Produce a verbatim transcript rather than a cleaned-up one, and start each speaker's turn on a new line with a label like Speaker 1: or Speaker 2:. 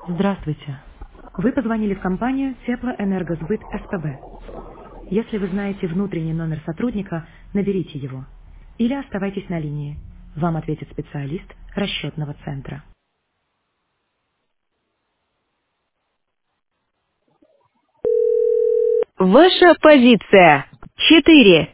Speaker 1: Здравствуйте. Вы позвонили в компанию Теплоэнергосбыт СПБ. Если вы знаете внутренний номер сотрудника, наберите его. Или оставайтесь на линии. Вам ответит специалист расчетного центра.
Speaker 2: Ваша позиция. Четыре.